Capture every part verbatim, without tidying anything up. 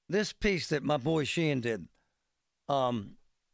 this piece that my boy Sheehan did um,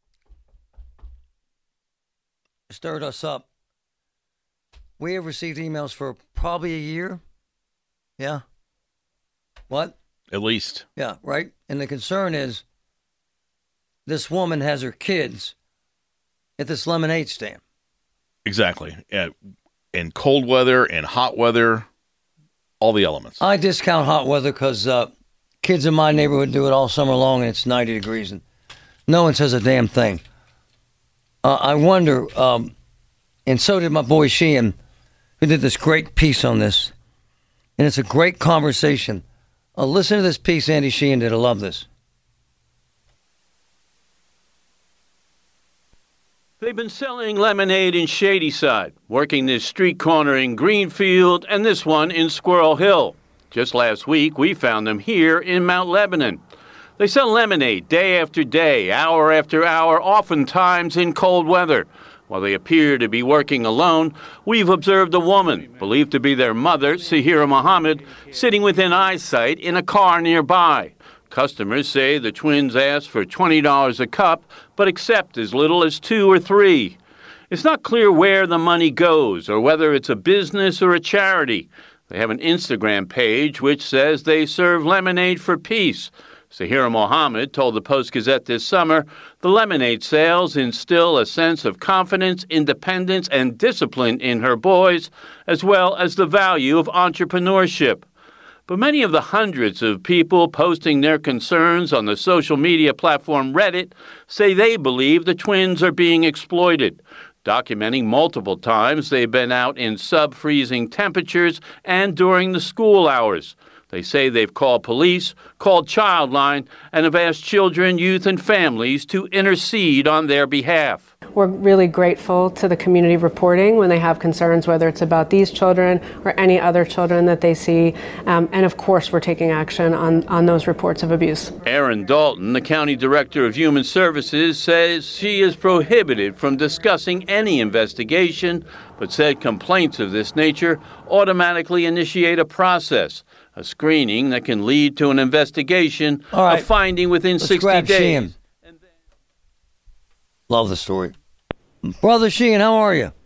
stirred us up. We have received emails for probably a year. Yeah. What? At least. Yeah, right? And the concern is this woman has her kids at this lemonade stand. Exactly. And in cold weather and hot weather, all the elements. I discount hot weather because uh, kids in my neighborhood do it all summer long and it's ninety degrees and no one says a damn thing. Uh, I wonder, um, and so did my boy Sheehan, who did this great piece on this. And it's a great conversation. Uh, listen to this piece Andy Sheehan did. I love this. They've been selling lemonade in Shadyside, working this street corner in Greenfield and this one in Squirrel Hill. Just last week, we found them here in Mount Lebanon. They sell lemonade day after day, hour after hour, oftentimes in cold weather. While they appear to be working alone, we've observed a woman, believed to be their mother, Sahira Muhammad, sitting within eyesight in a car nearby. Customers say the twins ask for twenty dollars a cup, but accept as little as two or three. It's not clear where the money goes or whether it's a business or a charity. They have an Instagram page which says they serve lemonade for peace. Sahira Mohammed told the Post-Gazette this summer the lemonade sales instill a sense of confidence, independence, and discipline in her boys, as well as the value of entrepreneurship. But many of the hundreds of people posting their concerns on the social media platform Reddit say they believe the twins are being exploited, documenting multiple times they've been out in sub-freezing temperatures and during the school hours. They say they've called police, called Childline, and have asked children, youth, and families to intercede on their behalf. We're really grateful to the community reporting when they have concerns, whether it's about these children or any other children that they see. Um, and of course, we're taking action on, on those reports of abuse. Erin Dalton, the County Director of Human Services, says she is prohibited from discussing any investigation, but said complaints of this nature automatically initiate a process, a screening that can lead to an investigation, All right. a finding within Let's sixty grab days. Sheehan. Love the story. Brother Sheehan, how are you?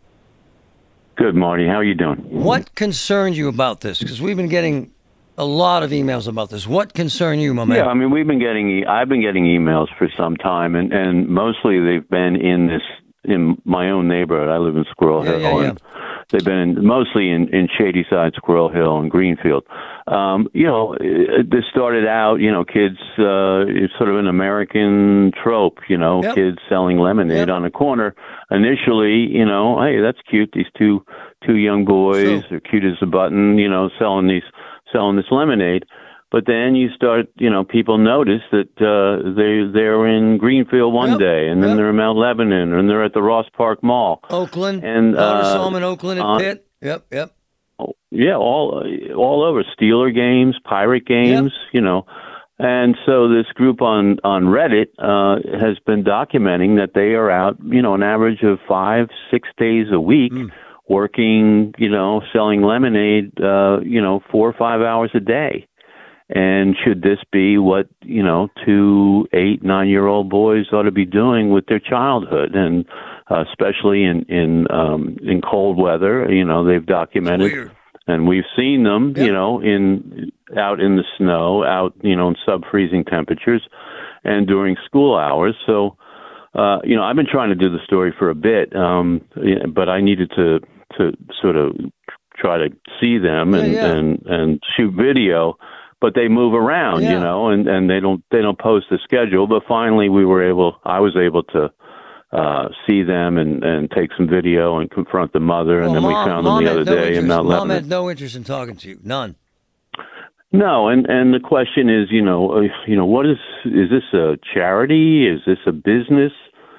Good, Marty. How are you doing? What concerns you about this? Because we've been getting a lot of emails about this. What concern you, my man? Yeah, I mean, we've been getting, e- I've been getting emails for some time, and, and mostly they've been in this, in my own neighborhood. I live in Squirrel Yeah, Hill. yeah, yeah. And they've been in, mostly in, in Shadyside, Squirrel Hill, and Greenfield. Um, you know, it, this started out, you know, kids, uh, it's sort of an American trope, you know, Yep. kids selling lemonade Yep. on a corner. Initially, you know, hey, that's cute. These two two young boys, Sure. they're cute as a button, you know, selling these selling this lemonade. But then you start, you know, people notice that uh, they they're in Greenfield one Yep. day, and then Yep. they're in Mount Lebanon, and they're at the Ross Park Mall. Oakland. And, Daughter uh, saw him in Oakland at uh, Pitt. Yep, yep. Yeah, all all over Steeler games, Pirate games, you know. And so this group on on Reddit uh, has been documenting that they are out, you know, an average of five, six days a week, Mm. working, you know, selling lemonade, uh, you know, four or five hours a day. And should this be what, you know, two, eight, nine-year-old boys ought to be doing with their childhood, and uh, especially in in um, in cold weather? You know, they've documented. Weird. And we've seen them, Yep. you know, in out in the snow, out, you know, in sub-freezing temperatures, and during school hours. So, uh, you know, I've been trying to do the story for a bit, um, yeah, but I needed to to sort of try to see them and Yeah, yeah. and and shoot video. But they move around, Yeah. you know, and, and they don't they don't post the schedule. But finally, we were able. I was able to uh, see them and, and take some video and confront the mother, and Well, then we Mom- found Mom them the had other no day interest, in Mount Mom Lebanon. had no interest in talking to you. None. No, and and the question is, you know, uh, you know, what is is this a charity? Is this a business?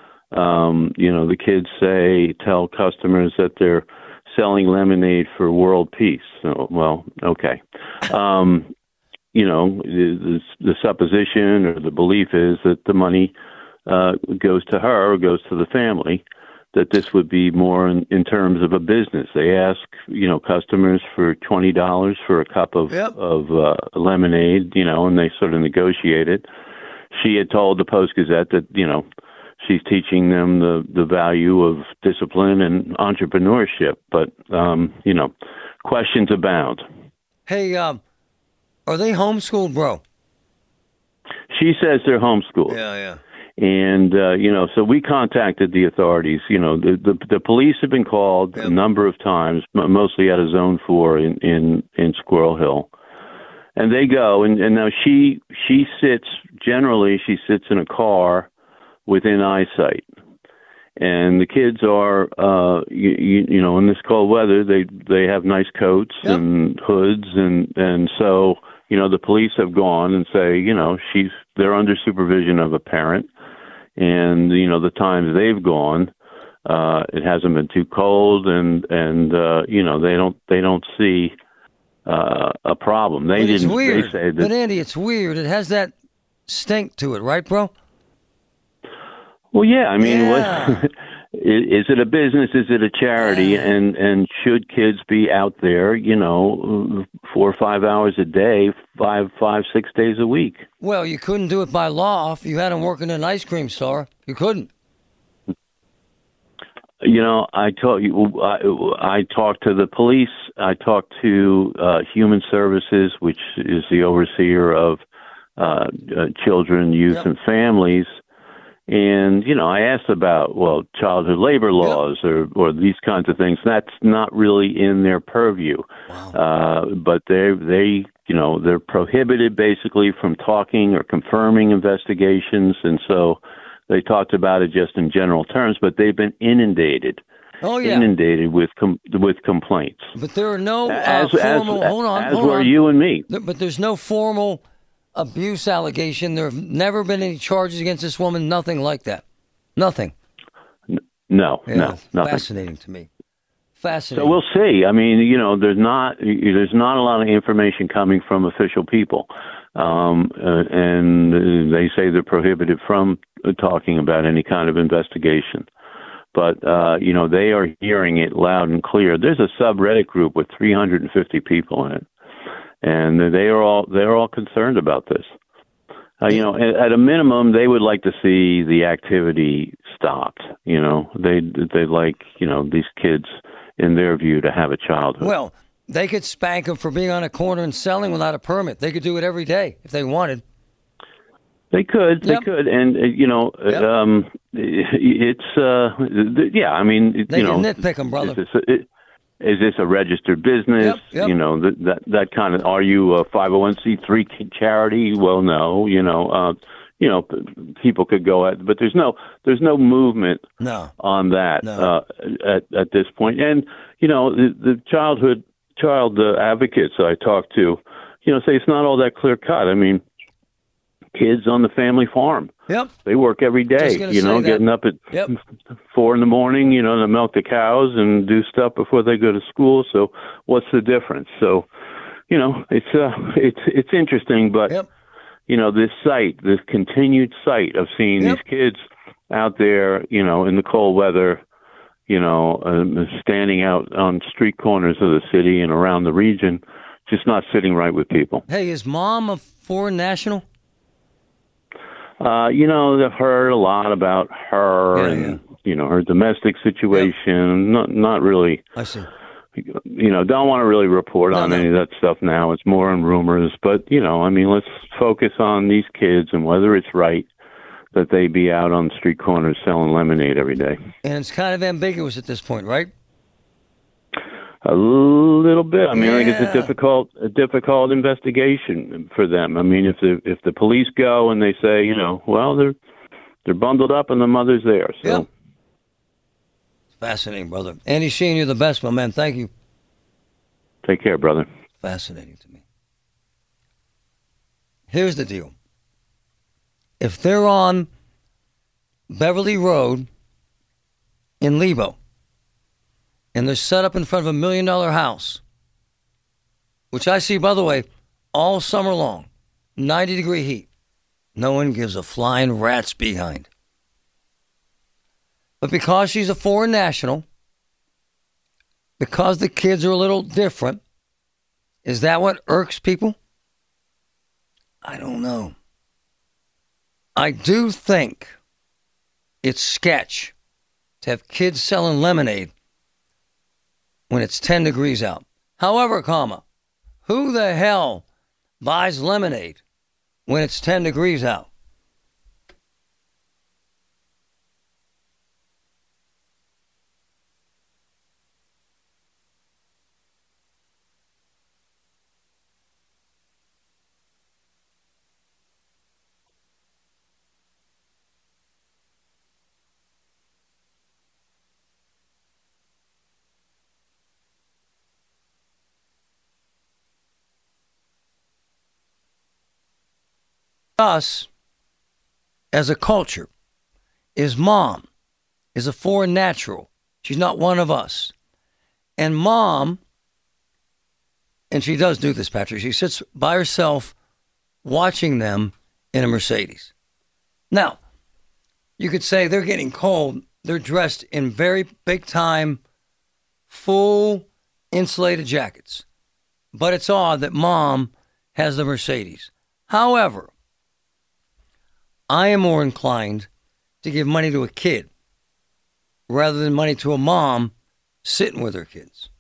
Um, you know, the kids say tell customers that they're selling lemonade for world peace. So, well, okay. Um, you know, the, the supposition or the belief is that the money uh, goes to her or goes to the family. that this would be more in, in terms of a business. They ask, you know, customers for twenty dollars for a cup of Yep. of uh, lemonade, you know, and they sort of negotiate it. She had told the Post-Gazette that, you know, she's teaching them the, the value of discipline and entrepreneurship. But, um, you know, questions abound. Hey, um, are they homeschooled, bro? She says they're homeschooled. Yeah, yeah. And, uh, you know, so we contacted the authorities. You know, the, the, the police have been called Yep. a number of times, m- mostly out of Zone four in, in, in Squirrel Hill. And they go, and, and now she she sits, generally she sits in a car within eyesight. And the kids are, uh, you, you, you know, in this cold weather, they, they have nice coats Yep. and hoods. And, and so, you know, the police have gone and say, you know, she's, they're under supervision of a parent. And, you know, the times they've gone, uh, it hasn't been too cold, and, and, uh, you know, they don't, they don't see, uh, a problem. They But it's didn't, weird. they say that. But Andy, it's weird. It has that stink to it, right, bro? Well, yeah, I mean, Yeah. what, is it a business? Is it a charity? And and should kids be out there, you know, four or five hours a day, five, five, six days a week? Well, you couldn't do it by law if you had them working in an ice cream store. You couldn't. You know, I told you, I, I talked to the police. I talked to uh, Human Services, which is the overseer of uh, uh, children, youth, Yep. and families. And, you know, I asked about, well, childhood labor laws or, or these kinds of things. That's not really in their purview. Wow. Uh, but they, they, you know, they're prohibited basically from talking or confirming investigations. And so they talked about it just in general terms, but they've been inundated, Oh, yeah. inundated with com- with complaints. But there are no uh, As, as, formal. hold on. as hold were on. you and me. There- But there's no formal abuse allegation. There have never been any charges against this woman. Nothing like that. Nothing. No, Yeah, no, nothing. Fascinating to me. Fascinating. So we'll see. I mean, you know, there's not there's not a lot of information coming from official people, um, uh, and they say they're prohibited from talking about any kind of investigation. But uh, you know, they are hearing it loud and clear. There's a subreddit group with three hundred fifty people in it, and they are all they're all concerned about this. Uh, you know, at, at a minimum, they would like to see the activity stopped. You know, they they like you know these kids, in their view, to have a childhood. Well, they could spank them for being on a corner and selling without a permit. They could do it every day if they wanted. They could, they Yep. could, and uh, you know, Yep. um, it's uh, th- yeah. I mean, They you can know, nitpick them, brother. Is this a, it, is this a registered business? Yep, yep. You know, that, that that kind of. Are you a five oh one c three charity? Well, no. You know, uh, you know, p- people could go at, but there's no there's no movement No. on that No. uh, at at this point. And you know, the, the childhood child uh, advocates I talk to, you know, say it's not all that clear cut. I mean, kids on the family farm, Yep. they work every day. Just gonna You know, say that. getting up at Yep. four in the morning, you know, to milk the cows and do stuff before they go to school. So, what's the difference? So, you know, it's uh, it's it's interesting, but Yep. you know, this sight, this continued sight of seeing Yep. these kids out there, you know, in the cold weather, you know, um, standing out on street corners of the city and around the region, just not sitting right with people. Hey, is mom a foreign national? Uh, you know, I've heard a lot about her Yeah, and, you know, her domestic situation. Not, not really, I see. you know, don't want to really report No, on no. any of that stuff now. It's more on rumors. But, you know, I mean, let's focus on these kids and whether it's right that they be out on street corners selling lemonade every day. And it's kind of ambiguous at this point, right? A little bit. I mean, I think it's Yeah. a difficult, a difficult investigation for them. I mean, if the if the police go and they say, you know, well, they're they're bundled up and the mother's there. So Yep. Fascinating, brother. Andy Sheehan, you're the best, my man. Thank you. take care, brother. Fascinating to me. Here's the deal. If they're on Beverly Road in Lebo and they're set up in front of a million dollar house, which I see, by the way, all summer long, ninety degree heat, no one gives a flying rat's behind. But because she's a foreign national, because the kids are a little different, is that what irks people? I don't know. I do think it's sketch to have kids selling lemonade when it's ten degrees out. However, comma, who the hell buys lemonade when it's ten degrees out? Us, as a culture, is mom is a foreign natural. She's not one of us. And mom, and she does do this, Patrick, she sits by herself watching them in a Mercedes. Now, you could say they're getting cold. They're dressed in very big time, full insulated jackets. But it's odd that mom has the Mercedes. However, I am more inclined to give money to a kid rather than money to a mom sitting with her kids.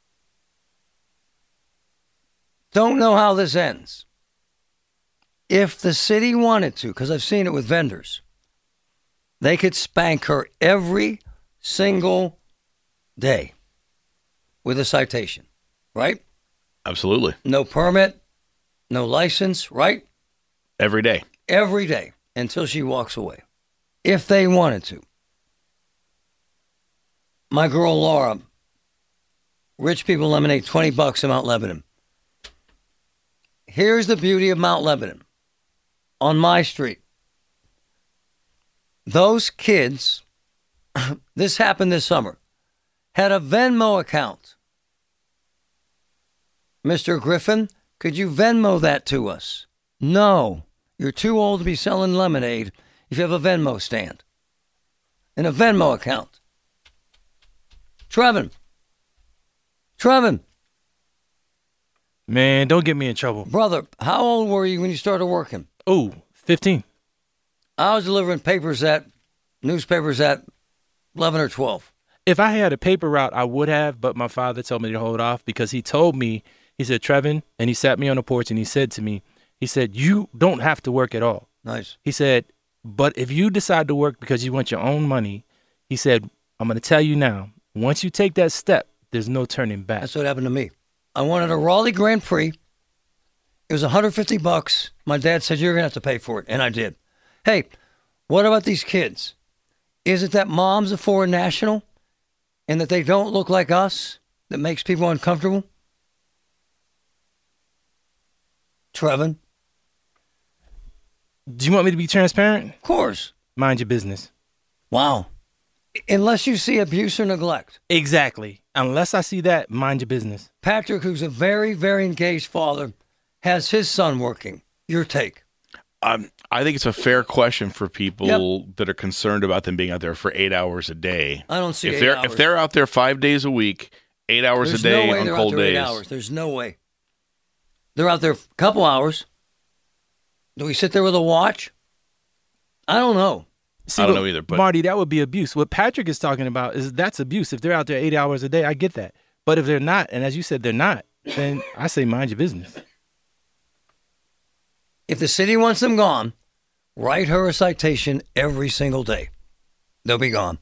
Don't know how this ends. If the city wanted to, because I've seen it with vendors, they could spank her every single day with a citation, right? Absolutely. No permit, no license, right? Every day. Every day. Until she walks away, if they wanted to. My girl Laura, Rich People Lemonade, twenty bucks in Mount Lebanon. Here's the beauty of Mount Lebanon. On my street, those kids, this happened this summer, had a Venmo account. Mister Griffin, could you Venmo that to us? No. You're too old to be selling lemonade if you have a Venmo stand and a Venmo account. Trevin. Trevin. Man, don't get me in trouble. Brother, how old were you when you started working? Oh, fifteen. I was delivering papers at, newspapers at eleven or twelve. If I had a paper route, I would have, but my father told me to hold off because he told me, he said, Trevin, and he sat me on the porch and he said to me, he said, you don't have to work at all. Nice. He said, but if you decide to work because you want your own money, he said, I'm going to tell you now, once you take that step, there's no turning back. That's what happened to me. I wanted a Raleigh Grand Prix. It was one hundred fifty bucks. My dad said, you're going to have to pay for it. And I did. Hey, what about these kids? Is it that mom's a foreign national and that they don't look like us that makes people uncomfortable? Trevin? Do you want me to be transparent? Of course. Mind your business. Wow. Unless you see abuse or neglect. Exactly. Unless I see that, mind your business. Patrick, who's a very, very engaged father, has his son working. Your take? Um, I think it's a fair question for people Yep. that are concerned about them being out there for eight hours a day. I don't see if eight they're hours. if they're out there five days a week, eight hours There's a day no way on they're cold out there days. Eight hours. There's no way. They're out there a couple hours. Do we sit there with a watch? I don't know. See, I don't look, know either, but- Marty, that would be abuse. What Patrick is talking about is that's abuse. If they're out there eight hours a day, I get that. But if they're not, and as you said, they're not, then I say mind your business. If the city wants them gone, write her a citation every single day. They'll be gone.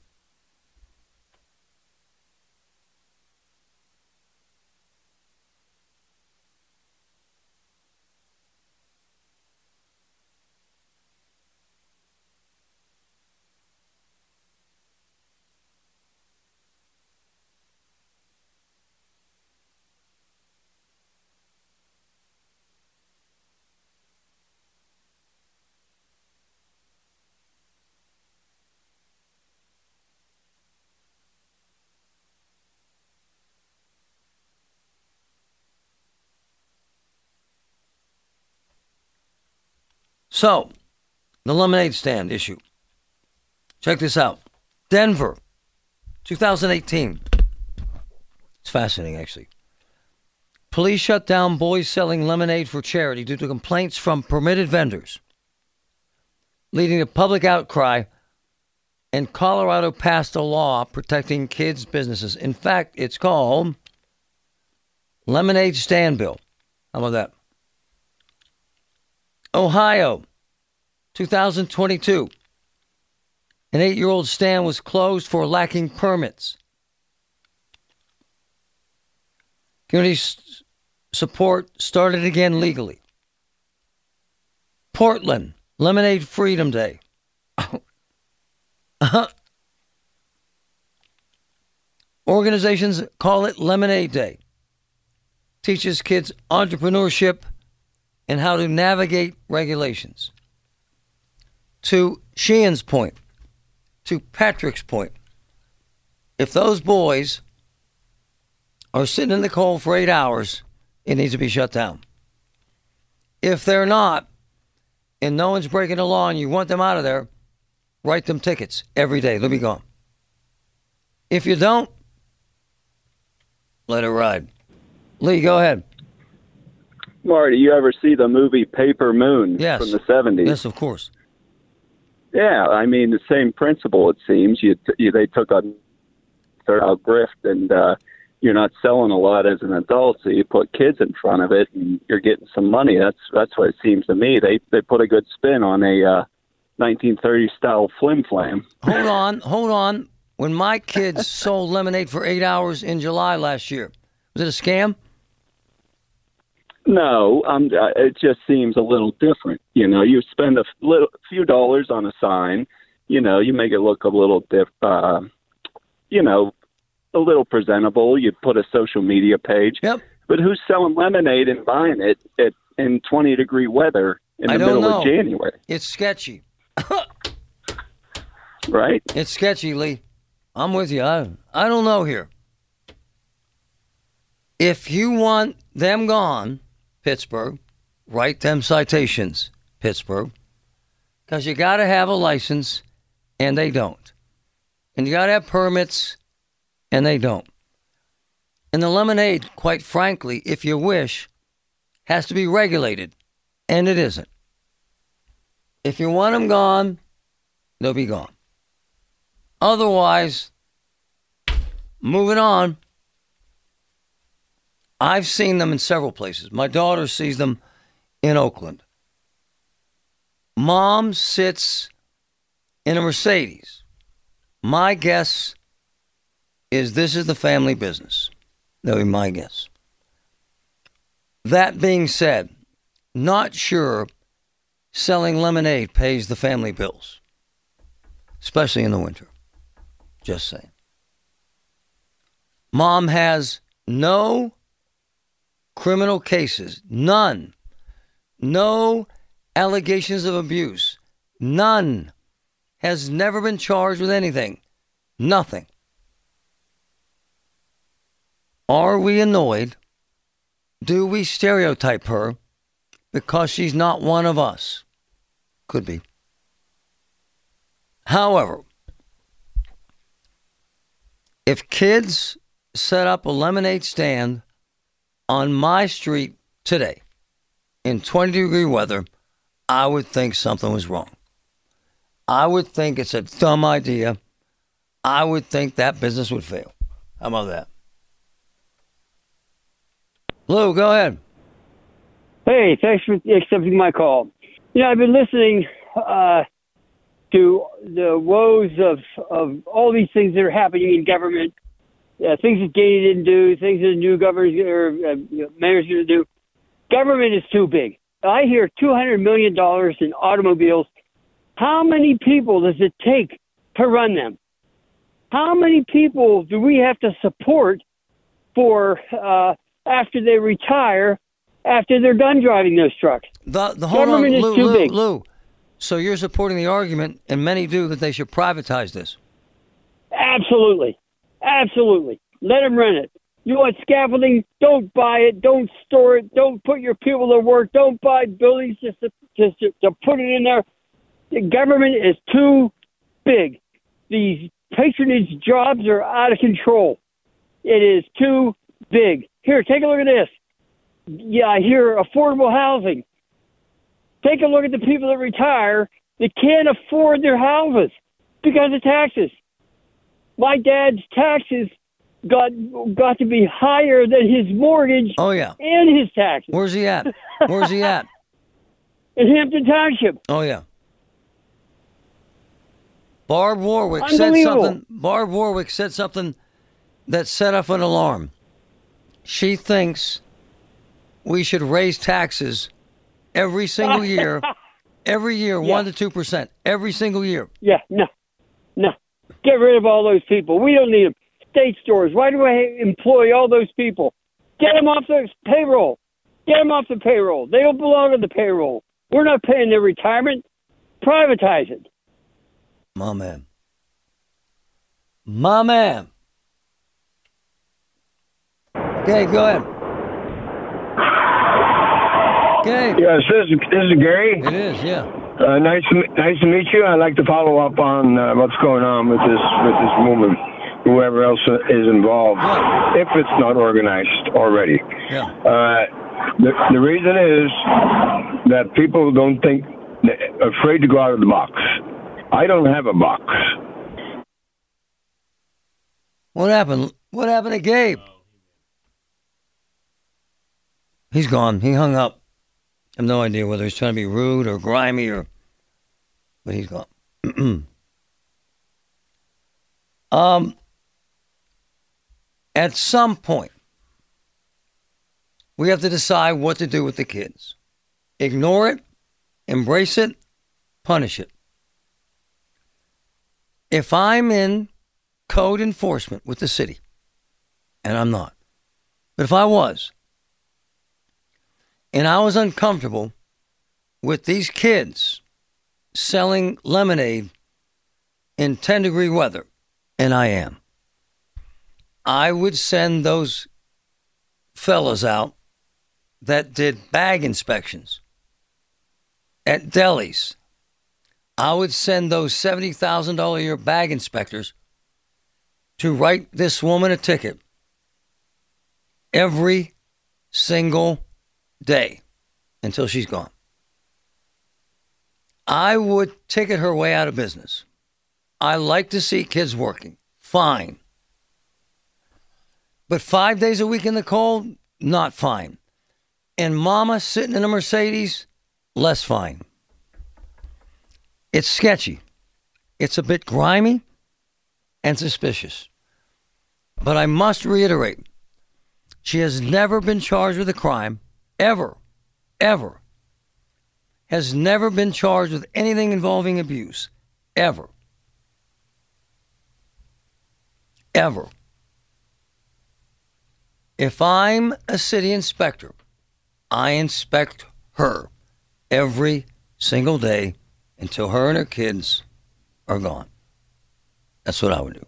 So, the lemonade stand issue. Check this out. Denver, two thousand eighteen. It's fascinating, actually. Police shut down boys selling lemonade for charity due to complaints from permitted vendors, leading to public outcry, and Colorado passed a law protecting kids' businesses. In fact, it's called Lemonade Stand Bill. How about that? Ohio, two thousand twenty-two. An eight-year-old stand was closed for lacking permits. Community s- support started again legally. Portland, Lemonade Freedom Day. uh-huh. Organizations call it Lemonade Day. Teaches kids entrepreneurship and how to navigate regulations. To Sheehan's point, to Patrick's point, if those boys are sitting in the cold for eight hours, it needs to be shut down. If they're not, and no one's breaking the law and you want them out of there, write them tickets every day. They'll be gone. If you don't, let it ride. Lee, go ahead. Marty, you ever see the movie Paper Moon Yes. from the seventies? Yes, of course. Yeah, I mean, the same principle, it seems. You, you They took a third-out grift, and uh, you're not selling a lot as an adult, so you put kids in front of it, and you're getting some money. That's that's what it seems to me. They they put a good spin on a uh, nineteen thirties-style flim-flam. Hold on, hold on. When my kids sold lemonade for eight hours in July last year, was it a scam? No, um, uh, it just seems a little different. You know, you spend a little, few dollars on a sign. You know, you make it look a little diff. Uh, you know, a little presentable. You put a social media page. Yep. But who's selling lemonade and buying it at in twenty degree weather in the I don't middle know. of January? It's sketchy. Right? It's sketchy, Lee. I'm with you. I, I don't know here. If you want them gone, Pittsburgh, write them citations, Pittsburgh, because you got to have a license, and they don't. And you got to have permits, and they don't. And the lemonade, quite frankly, if you wish, has to be regulated, and it isn't. If you want them gone, they'll be gone. Otherwise, moving on. I've seen them in several places. My daughter sees them in Oakland. Mom sits in a Mercedes. My guess is this is the family business. That would be my guess. That being said, not sure selling lemonade pays the family bills, especially in the winter. Just saying. Mom has no criminal cases, none. No allegations of abuse, none. Has never been charged with anything, nothing. Are we annoyed? Do we stereotype her because she's not one of us? Could be. However, if kids set up a lemonade stand on my street today in twenty degree weather, I would think something was wrong. I would think it's a dumb idea. I would think that business would fail. How about that? Lou, go ahead. Hey, thanks for accepting my call. You know, I've been listening uh, to the woes of, of all these things that are happening in government, uh, things that Gainey didn't do, things that the new governor's or uh, you know, mayor's going to do. Government is too big. I hear two hundred million dollars in automobiles. How many people does it take to run them? How many people do we have to support for uh, after they retire, after they're done driving those trucks? The, the hold Government on, is Lou, too Lou, big. Lou. So you're supporting the argument, and many do, that they should privatize this. Absolutely. Absolutely. Let them rent it. You want scaffolding? Don't buy it. Don't store it. Don't put your people to work. Don't buy buildings just to, just to, to put it in there. The government is too big. These patronage jobs are out of control. It is too big. Here, take a look at this. Yeah, I hear affordable housing. Take a look at the people that retire that can't afford their houses because of taxes. My dad's taxes got got to be higher than his mortgage. Oh yeah. And his taxes. Where's he at? Where's he at? In Hampton Township. Oh yeah. Barb Warwick said something. Barb Warwick said something that set off an alarm. She thinks we should raise taxes every single year, every year, Yeah. one to two percent, every single year. Yeah, no, no. Get rid of all those people. We don't need them. State stores. Why do I employ all those people? Get them off the payroll. Get them off the payroll. They don't belong on the payroll. We're not paying their retirement. Privatize it. My man. My man. Okay, go ahead. Okay. Yes, this is, this is Gary. It is, yeah. Uh, nice, to, nice to meet you. I'd like to follow up on uh, what's going on with this with this movement. Whoever else is involved, Yeah. if it's not organized already. Yeah. Uh, the the reason is that people don't think, afraid to go out of the box. I don't have a box. What happened? What happened to Gabe? He's gone. He hung up. I have no idea whether he's trying to be rude or grimy or, but he's gone. um, at some point, we have to decide what to do with the kids. Ignore it, embrace it, punish it. If I'm in code enforcement with the city, and I'm not, but if I was, and I was uncomfortable with these kids selling lemonade in ten degree weather, and I am, I would send those fellas out that did bag inspections at delis. I would send those seventy thousand dollars a year bag inspectors to write this woman a ticket every single day until she's gone. I would ticket her way out of business. I like to see kids working. Fine. But five days a week in the cold, not fine. And mama sitting in a Mercedes, less fine. It's sketchy. It's a bit grimy and suspicious. But I must reiterate, she has never been charged with a crime, ever, ever. Has never been charged with anything involving abuse, ever. Ever. If I'm a city inspector, I inspect her every single day until her and her kids are gone. That's what I would do.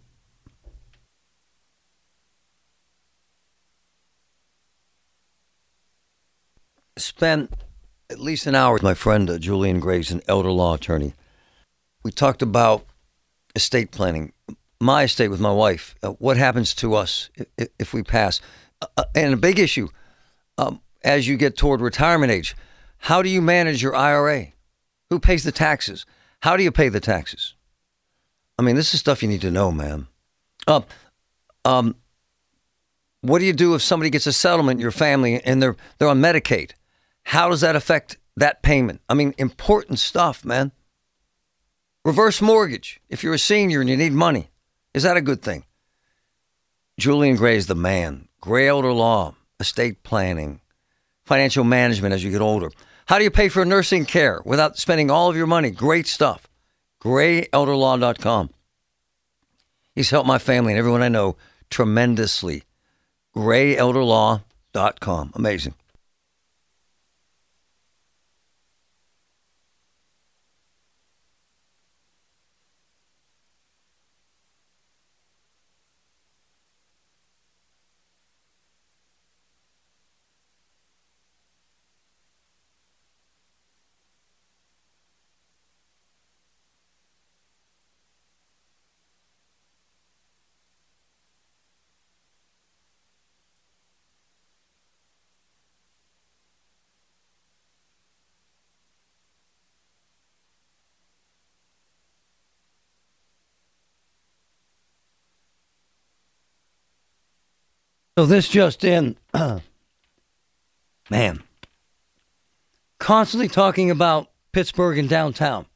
Spent at least an hour with my friend uh, Julian Graves, an elder law attorney. We talked about estate planning, my estate with my wife, uh, what happens to us if, if we pass. Uh, and a big issue, um, as you get toward retirement age, how do you manage your I R A? Who pays the taxes? How do you pay the taxes? I mean, this is stuff you need to know, man. Uh, um, what do you do if somebody gets a settlement in your family and they're they're on Medicaid? How does that affect that payment? I mean, important stuff, man. Reverse mortgage. If you're a senior and you need money, is that a good thing? Julian Gray is the man. Gray Elder Law, estate planning, financial management as you get older. How do you pay for nursing care without spending all of your money? Great stuff. gray elder law dot com. He's helped my family and everyone I know tremendously. gray elder law dot com. Amazing. So this just in, man, constantly talking about Pittsburgh and downtown.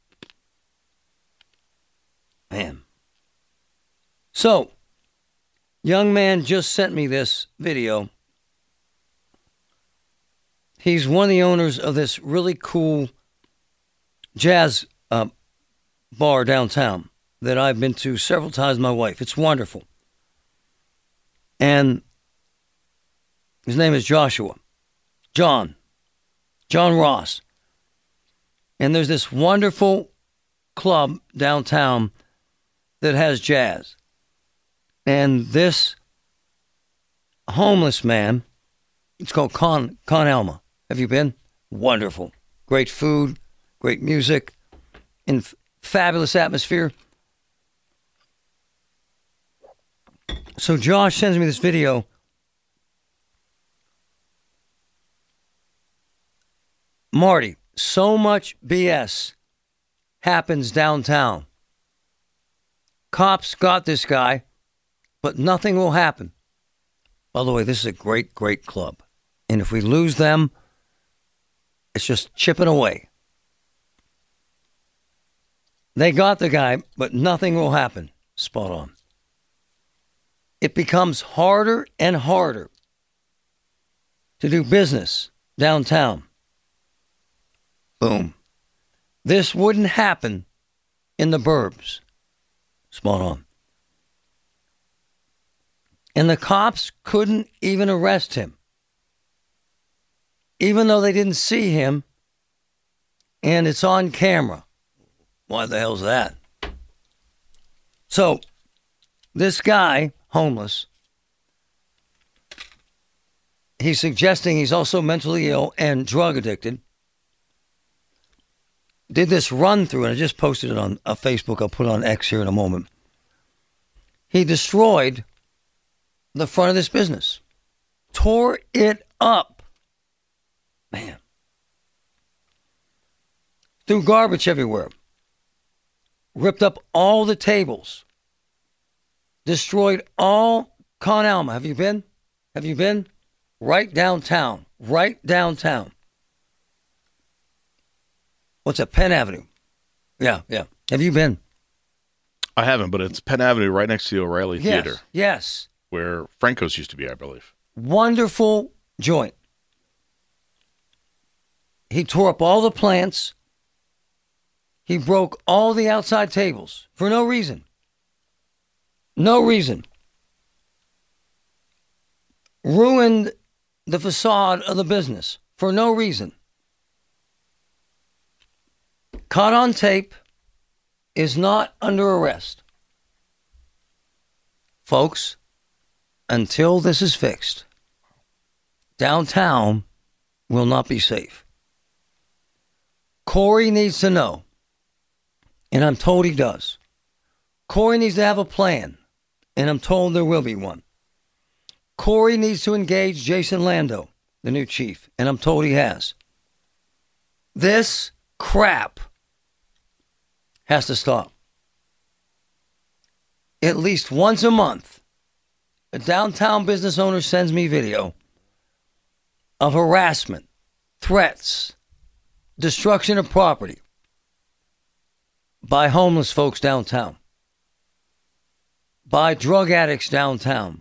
Man. So, young man just sent me this video. He's one of the owners of this really cool jazz uh, bar downtown that I've been to several times with my wife. It's wonderful. And his name is Joshua. John. John Ross. And there's this wonderful club downtown that has jazz. And this homeless man, it's called Con, Con Alma. Have you been? Wonderful. Great food, great music, and f- fabulous atmosphere. So Josh sends me this video. Marty, so much B S happens downtown. Cops got this guy, but nothing will happen. By the way, this is a great, great club. And if we lose them, it's just chipping away. They got the guy, but nothing will happen. Spot on. It becomes harder and harder to do business downtown. Boom. This wouldn't happen in the burbs. Spot on. And the cops couldn't even arrest him, even though they didn't see him, and it's on camera. Why the hell's that? So, this guy, homeless, he's suggesting he's also mentally ill and drug addicted. Did this run through, and I just posted it on uh, Facebook. I'll put it on X here in a moment. He destroyed the front of this business. Tore it up. Man. Threw garbage everywhere. Ripped up all the tables. Destroyed all Con Alma. Have you been? Have you been? Right downtown. Right downtown. What's that? Penn Avenue. Yeah, yeah. Have you been? I haven't, but it's Penn Avenue right next to the O'Reilly Yes, Theater. yes. Where Franco's used to be, I believe. Wonderful joint. He tore up all the plants. He broke all the outside tables for no reason. No reason. Ruined the facade of the business for no reason. Caught on tape, is not under arrest. Folks, until this is fixed, downtown will not be safe. Corey needs to know, and I'm told he does. Corey needs to have a plan, and I'm told there will be one. Corey needs to engage Jason Lando, the new chief, and I'm told he has. This crap has to stop. At least once a month, a downtown business owner sends me video of harassment, threats, destruction of property by homeless folks downtown, by drug addicts downtown.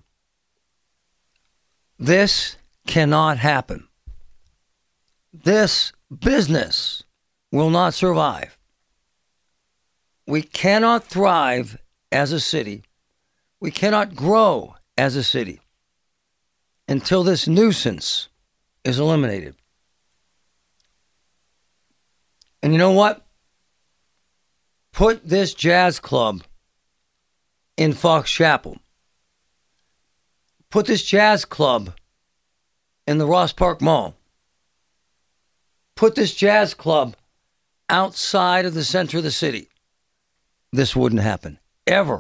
This cannot happen. This business will not survive. We cannot thrive as a city. We cannot grow as a city until this nuisance is eliminated. And you know what? Put this jazz club in Fox Chapel. Put this jazz club in the Ross Park Mall. Put this jazz club outside of the center of the city. This wouldn't happen, ever.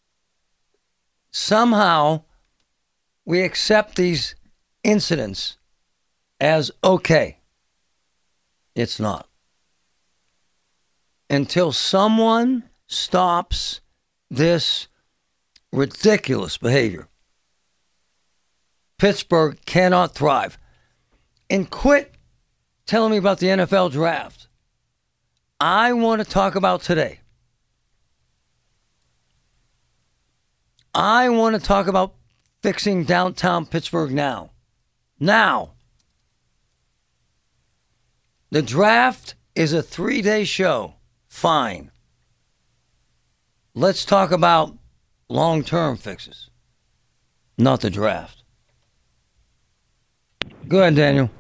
Somehow, we accept these incidents as okay. It's not. Until someone stops this ridiculous behavior. Pittsburgh cannot thrive. And quit telling me about the N F L draft. I want to talk about today. I want to talk about fixing downtown Pittsburgh now. Now. The draft is a three-day show. Fine. Let's talk about long-term fixes, not the draft. Go ahead, Daniel.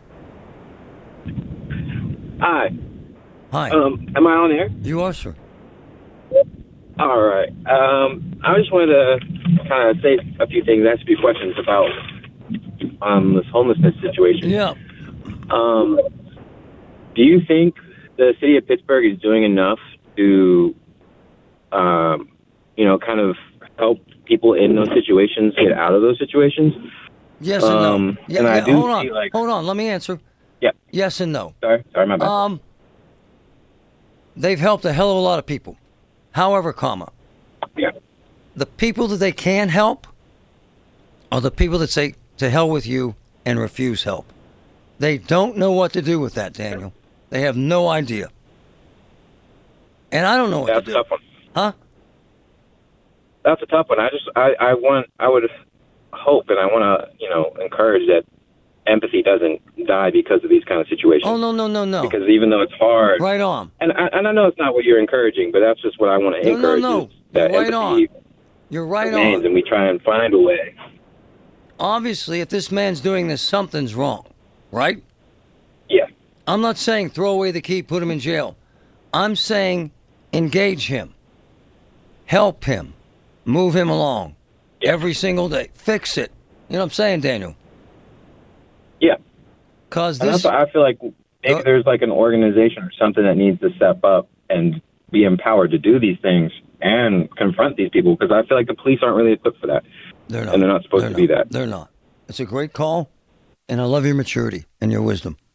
Hi. Hi. Um, am I on air? You are, sir. All right. Um, I just wanted to kind of say a few things, ask a few questions about um, this homelessness situation. Yeah. Um, do you think the city of Pittsburgh is doing enough to, um, you know, kind of help people in those situations get out of those situations? Yes and no. Um, Yeah, and yeah, I do hold on. see, like, Hold on. Let me answer. Yeah. Yes and no. Sorry. Sorry, my bad. Um, they've helped a hell of a lot of people. However, comma, yeah. the people that they can help are the people that say, to hell with you, and refuse help. They don't know what to do with that, Daniel. They have no idea. And I don't know what That's to a do. tough one. Huh? That's a tough one. I just, I, I want, I would hope and I want to, you know, encourage that empathy doesn't die because of these kind of situations. Oh, no, no, no, no. Because even though it's hard. Right on. And I, and I know it's not what you're encouraging, but that's just what I want to No, encourage. no, no. is that You're right empathy on. You're right remains on. and we try and find a way. Obviously, if this man's doing this, something's wrong, right? Yeah. I'm not saying throw away the key, put him in jail. I'm saying engage him. Help him. Move him along. Yeah. Every single day. Fix it. You know what I'm saying, Daniel? Yeah. Because And this... that's why I feel like maybe Uh, there's like an organization or something that needs to step up and be empowered to do these things and confront these people, because I feel like the police aren't really equipped for that. They're not. And they're not supposed They're to be not. that. They're not. It's a great call, and I love your maturity and your wisdom.